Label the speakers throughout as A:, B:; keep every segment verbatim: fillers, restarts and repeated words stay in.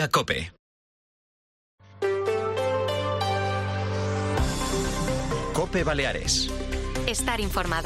A: COPE. COPE Baleares.
B: Estar informado.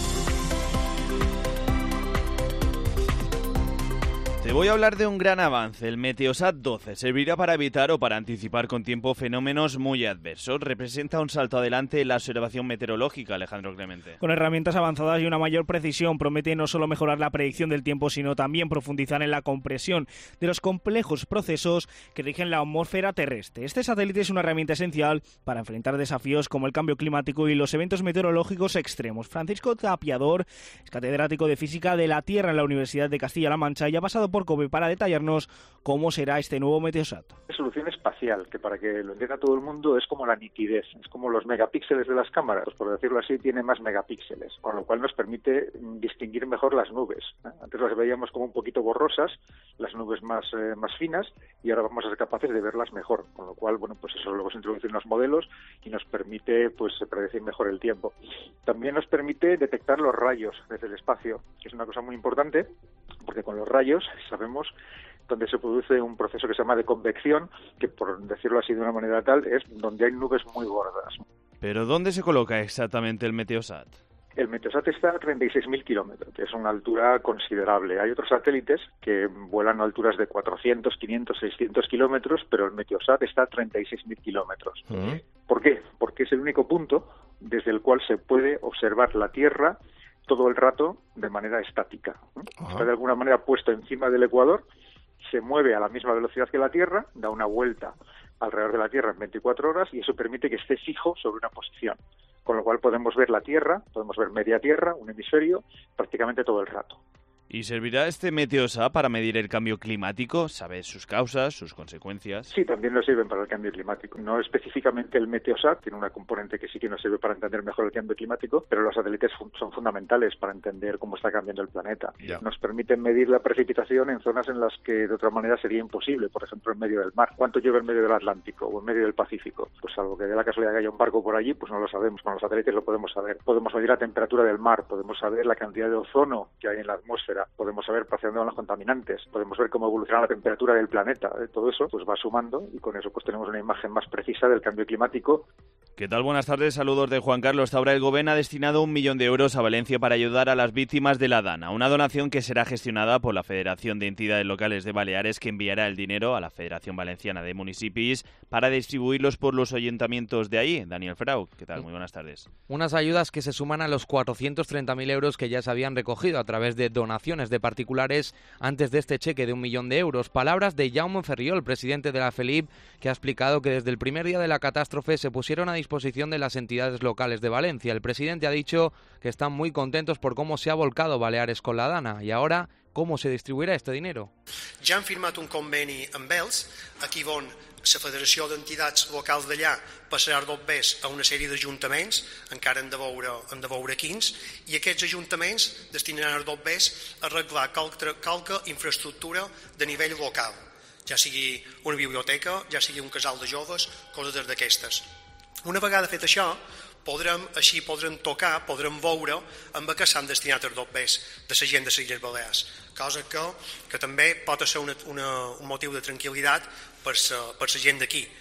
C: Te voy a hablar de un gran avance. El Meteosat doce servirá para evitar o para anticipar con tiempo fenómenos muy adversos. Representa un salto adelante en la observación meteorológica, Alejandro Clemente.
D: Con herramientas avanzadas y una mayor precisión, promete no solo mejorar la predicción del tiempo, sino también profundizar en la compresión de los complejos procesos que rigen la atmósfera terrestre. Este satélite es una herramienta esencial para enfrentar desafíos como el cambio climático y los eventos meteorológicos extremos. Francisco Tapiador es catedrático de Física de la Tierra en la Universidad de Castilla-La Mancha y ha pasado por COPE para detallarnos cómo será este nuevo Meteosat.
E: Es solución espacial, que para que lo entienda todo el mundo es como la nitidez, es como los megapíxeles de las cámaras, pues por decirlo así, tiene más megapíxeles, con lo cual nos permite distinguir mejor las nubes. Antes las veíamos como un poquito borrosas, las nubes más, eh, más finas, y ahora vamos a ser capaces de verlas mejor, con lo cual, bueno, pues eso luego se introduce en los modelos y nos permite, pues, predecir mejor el tiempo. También nos permite detectar los rayos desde el espacio, que es una cosa muy importante, porque con los rayos sabemos donde se produce un proceso que se llama de convección, que por decirlo así de una manera tal, es donde hay nubes muy gordas.
C: ¿Pero dónde se coloca exactamente el Meteosat?
E: El Meteosat está a treinta y seis mil kilómetros, que es una altura considerable. Hay otros satélites que vuelan a alturas de cuatrocientos, quinientos, seiscientos kilómetros, pero el Meteosat está a treinta y seis mil kilómetros. Uh-huh. ¿Por qué? Porque es el único punto desde el cual se puede observar la Tierra todo el rato de manera estática. Uh-huh. Está de alguna manera puesto encima del ecuador, se mueve a la misma velocidad que la Tierra, da una vuelta alrededor de la Tierra en veinticuatro horas y eso permite que esté fijo sobre una posición. Con lo cual podemos ver la Tierra, podemos ver media Tierra, un hemisferio, prácticamente todo el rato.
C: ¿Y servirá este Meteosat para medir el cambio climático? ¿Sabes sus causas, sus consecuencias?
E: Sí, también nos sirven para el cambio climático. No específicamente el Meteosat, tiene una componente que sí que nos sirve para entender mejor el cambio climático, pero los satélites son fundamentales para entender cómo está cambiando el planeta. Ya. Nos permiten medir la precipitación en zonas en las que de otra manera sería imposible, por ejemplo en medio del mar. ¿Cuánto llueve en medio del Atlántico o en medio del Pacífico? Pues salvo que dé la casualidad que haya un barco por allí, pues no lo sabemos. Con los satélites lo podemos saber. Podemos medir la temperatura del mar, podemos saber la cantidad de ozono que hay en la atmósfera, podemos saber hacia dónde van los contaminantes, podemos ver cómo evoluciona la temperatura del planeta. ¿eh? Todo eso pues va sumando y con eso pues tenemos una imagen más precisa del cambio climático.
C: ¿Qué tal? Buenas tardes, saludos de Juan Carlos Taura. El Gobierno ha destinado un millón de euros a Valencia para ayudar a las víctimas de la Dana, una donación que será gestionada por la Federación de Entidades Locales de Baleares, que enviará el dinero a la Federación Valenciana de Municipis para distribuirlos por los ayuntamientos de ahí. Daniel Frau, ¿qué tal? Muy buenas tardes.
F: Unas ayudas que se suman a los cuatrocientos treinta mil euros que ya se habían recogido a través de donaciones de particulares antes de este cheque de un millón de euros. Palabras de Jaume Ferriol, presidente de la FELIP, que ha explicado que desde el primer día de la catástrofe se pusieron a disposición de las entidades locales de Valencia. El presidente ha dicho que están muy contentos por cómo se ha volcado Baleares con la Dana y ahora cómo se distribuirá este dinero.
G: Ja han firmat un conveni amb ells, aquí on la Federació d'Entitats Locals d'allà passarà dos bes a una sèrie d'ajuntaments, encara hem de veure, hem de veure quins, i aquests ajuntaments destinaran els dos bes a arreglar qualque, qualque infraestructura de nivell local, ja sigui una biblioteca, ja sigui un casal de joves, coses d'aquestes. Una vegada fet això, podrem, així podrem tocar, podrem veure amb què s'han destinat els dos bes de la gent de les Illes Balears, cosa que, que també pot ser una, una, un motiu de tranquil·litat per la, per la gent d'aquí.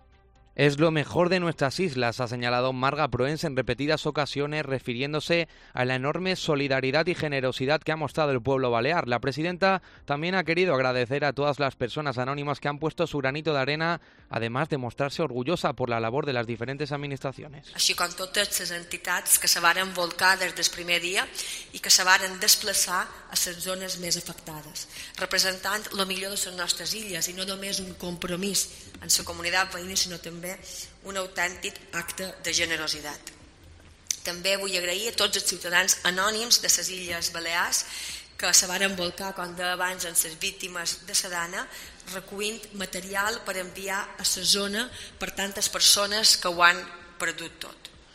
F: Es lo mejor de nuestras islas, ha señalado Marga Proens en repetidas ocasiones, refiriéndose a la enorme solidaridad y generosidad que ha mostrado el pueblo balear. La presidenta también ha querido agradecer a todas las personas anónimas que han puesto su granito de arena, además de mostrarse orgullosa por la labor de las diferentes administraciones.
H: Així com totes les entitats que se varen volcar des del primer dia i que se varen desplaçar a les zones més afectades, representant el millor de les nostres illes i no només un compromís en la comunitat veïna, sinó també un autèntic acte de generositat. També vull agrair a tots els ciutadans anònims de les Illes Balears que se varen volcar, com deia abans, en les víctimes de la Dana, recollint material per enviar a la zona per tantes persones que ho han perdut tot.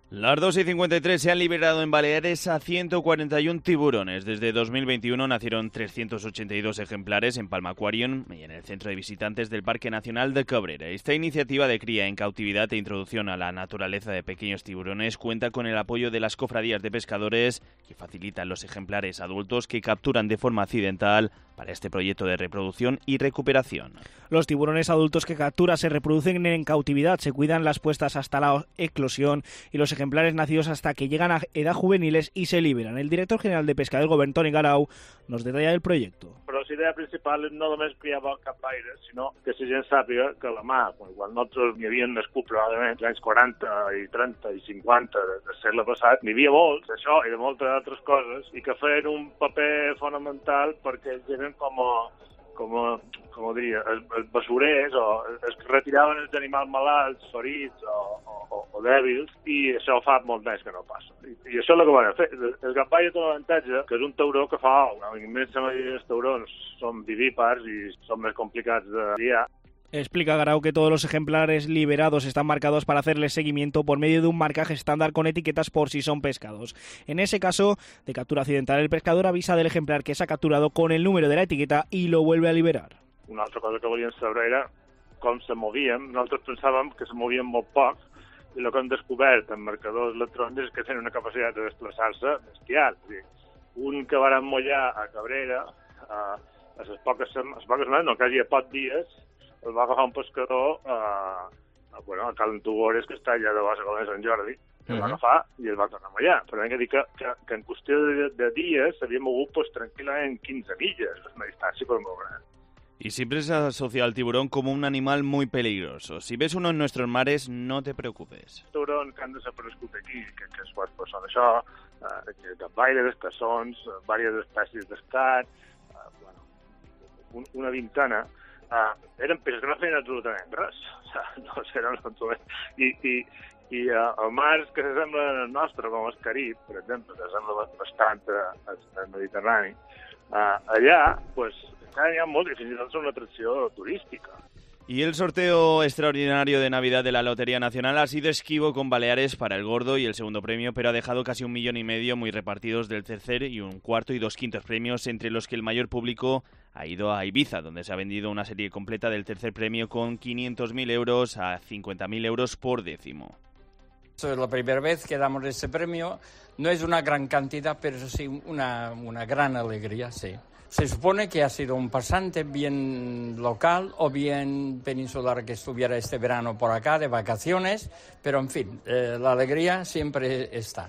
C: Las dos y cincuenta y tres se han liberado en Baleares a ciento cuarenta y uno tiburones. Desde dos mil veintiuno nacieron trescientos ochenta y dos ejemplares en Palma Aquarium y en el centro de visitantes del Parque Nacional de Cabrera. Esta iniciativa de cría en cautividad e introducción a la naturaleza de pequeños tiburones cuenta con el apoyo de las cofradías de pescadores que facilitan los ejemplares adultos que capturan de forma accidental para este proyecto de reproducción y recuperación.
D: Los tiburones adultos que captura se reproducen en cautividad, se cuidan las puestas hasta la eclosión y los ejemplares nacidos hasta que llegan a edad juveniles y se liberan. El director general de Pesca del Govern, Toni Garau, nos detalla el proyecto.
B: Però la idea principal és no només criar capvaires, sinó que la gent sàpiga que la mà, quan nosaltres n'hi havien nascut probablement als anys quaranta i trenta i cinquanta del segle passat, n'hi havia molts d'això i de moltes altres coses, i que feien un paper fonamental perquè ells eren com a, com a, com ho diria, els, els basurers, o es retiraven els animals malalts, ferits o, o, o dèbils, i això fa molt més que no passa. I, i això és el que van fer. El capvaire té un avantatge, que és un tauró que fa ou. La immensa majoria dels taurons són vivípars i són més complicats de criar.
D: Explica Garau que todos los ejemplares liberados están marcados para hacerles seguimiento por medio de un marcaje estándar con etiquetas por si son pescados. En ese caso de captura accidental, el pescador avisa del ejemplar que se ha capturado con el número de la etiqueta y lo vuelve a liberar.
B: Una altra cosa que volíem saber era com se movien. Nosaltres pensàvem que se movien molt poc i el que hem descobert en marcadors electrònics és que tenen una capacitat de desplaçar-se bestial. És dir, un que varen mollar a Cabrera, a, a les poques setmanes, no, quasi a pocs dies, el va agafar un pescador a, a, bueno, a Calentugores, que està allà de base com és Sant Jordi, el uh-huh. va agafar i el va tornar a mullar. Però hem de dir que, que, que en qüestió de, de dies s'havia mogut pues, tranquil·lament quinze milles, és una distància per molt gran.
C: Y siempre se asocia al tiburón como un animal muy peligroso. Si ves uno en nuestros mares, no te preocupes.
B: Tiburons que han desaparegut aquí, que, que es pot passar d'això, eh, que capvaires, caçons, diverses espècies d'escat, eh, bueno, un, una vintena, Uh, eren peces que no feien absolutament res, o sigui, no eren absolutament... I, i, i uh, el mars que s'assembla al nostre, com el Carib, per exemple, que s'assembla bastant al Mediterrani, uh, allà, pues, encara n'hi ha molt i fins i tot són una atracció turística.
C: Y el sorteo extraordinario de Navidad de la Lotería Nacional ha sido esquivo con Baleares para el gordo y el segundo premio, pero ha dejado casi un millón y medio muy repartidos del tercer y un cuarto y dos quintos premios, entre los que el mayor público ha ido a Ibiza, donde se ha vendido una serie completa del tercer premio con quinientos mil euros a cincuenta mil euros por décimo.
I: Es la primera vez que damos ese premio. No es una gran cantidad, pero sí una, una gran alegría, sí. Se supone que ha sido un pasante bien local o bien peninsular que estuviera este verano por acá de vacaciones, pero en fin, eh, la alegría siempre está.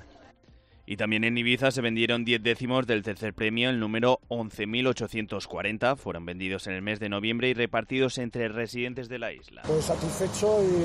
C: Y también en Ibiza se vendieron diez décimos del tercer premio, el número once mil ochocientos cuarenta. Fueron vendidos en el mes de noviembre y repartidos entre residentes de la isla.
J: Pues satisfecho y,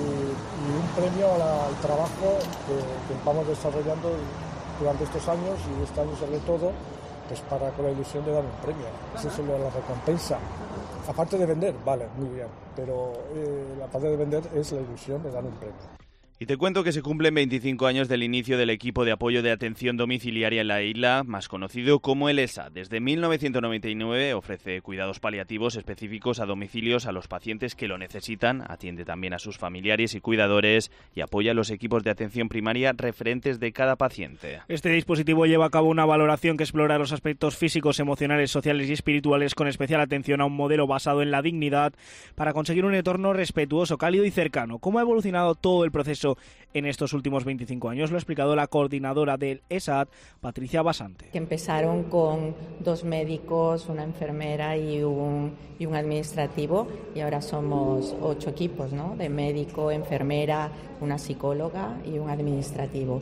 J: y un premio al, al trabajo que, que vamos desarrollando durante estos años y este año sobre todo, pues para con la ilusión de dar un premio. Esa es la recompensa. Aparte de vender, vale, muy bien, pero eh, la parte de vender es la ilusión de dar un premio.
C: Y te cuento que se cumplen veinticinco años del inicio del equipo de apoyo de atención domiciliaria en la isla, más conocido como el E S A. Desde mil novecientos noventa y nueve ofrece cuidados paliativos específicos a domicilios a los pacientes que lo necesitan, atiende también a sus familiares y cuidadores y apoya a los equipos de atención primaria referentes de cada paciente.
D: Este dispositivo lleva a cabo una valoración que explora los aspectos físicos, emocionales, sociales y espirituales con especial atención a un modelo basado en la dignidad para conseguir un entorno respetuoso, cálido y cercano. ¿Cómo ha evolucionado todo el proceso en estos últimos veinticinco años? Lo ha explicado la coordinadora del E S A D, Patricia Basante.
K: Que empezaron con dos médicos, una enfermera y un, y un administrativo, y ahora somos ocho equipos, ¿no? De médico, enfermera, una psicóloga y un administrativo.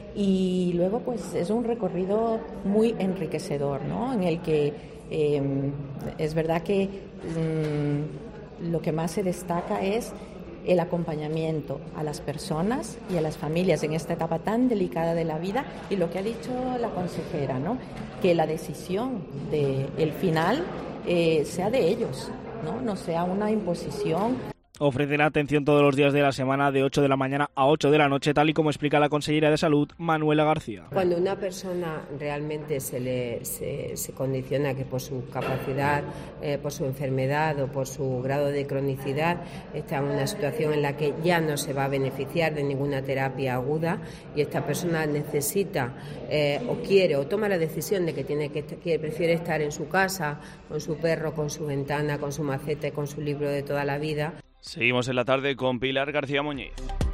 K: Y luego pues es un recorrido muy enriquecedor, ¿no? En el que eh, es verdad que mmm, lo que más se destaca es el acompañamiento a las personas y a las familias en esta etapa tan delicada de la vida, y lo que ha dicho la consejera, ¿no? Que la decisión del final eh, sea de ellos, ¿no? No sea una imposición.
D: Ofrecen atención todos los días de la semana de ocho de la mañana a ocho de la noche, tal y como explica la consellera de Salud, Manuela García.
L: Cuando una persona realmente se le se, se condiciona que por su capacidad, eh, por su enfermedad o por su grado de cronicidad está en una situación en la que ya no se va a beneficiar de ninguna terapia aguda y esta persona necesita eh, o quiere o toma la decisión de que tiene que, que prefiere estar en su casa con su perro, con su ventana, con su maceta y con su libro de toda la vida.
C: Seguimos en la tarde con Pilar García Muñiz.